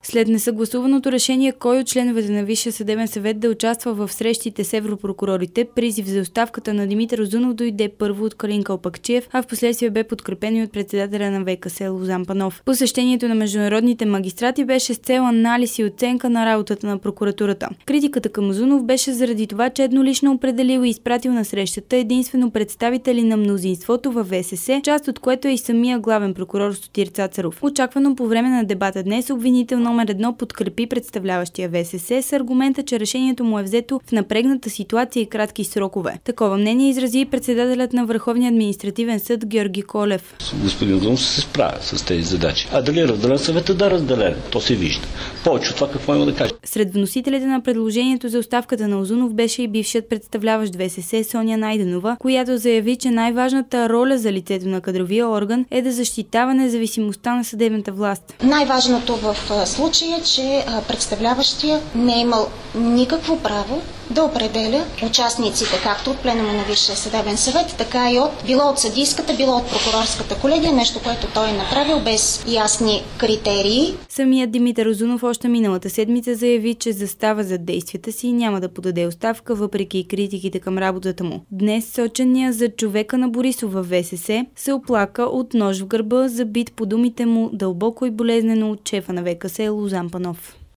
След несъгласуваното решение кой от членовете на Висшия съдебен съвет да участва в срещите с европрокурорите, призив за оставката на Димитър Узунов дойде първо от Калин Калпакчиев, а в последствие бе подкрепено и от председателя на ВКС Лозан Панов. Посещението на международните магистрати беше с цел анализ и оценка на работата на прокуратурата. Критиката към Узунов беше заради това, че еднолично определил и изпратил на срещата единствено представители на мнозинството във ВСС, част от което е и самия главен прокурор Сотир Цацаров. Очаквано по време на дебата днес обвинител номер 1 подкрепи представляващия ВСС с аргумента, че решението му е взето в напрегната ситуация и кратки срокове. Такова мнение изрази и председателят на Върховния административен съд Георги Колев. Господин Узунов се справя с тези задачи. А дали е разделен съвета? Да, разделен. То се вижда. Повече от това какво има да кажа. Сред вносителите на предложението за оставката на Узунов беше и бившият представляващ ВСС Соня Найденова, която заяви, че най-важната роля за лицето на кадровия орган е да защитава независимостта на съдебната власт. Най-важното в случая е, че представляващия не е имал никакво право да определя участниците, както от пленума на Висшия съдебен съвет, така и било от съдийската, било от прокурорската колегия, нещо, което той е направил без ясни критерии. Самият Димитър Узунов още миналата седмица заяви, че застава зад действията си и няма да подаде оставка, въпреки критиките към работата му. Днес сочения за човека на Борисов във ВСС се оплака от нож в гърба, забит по думите му дълбоко и болезнено от шефа на ВКС Лозан Панов.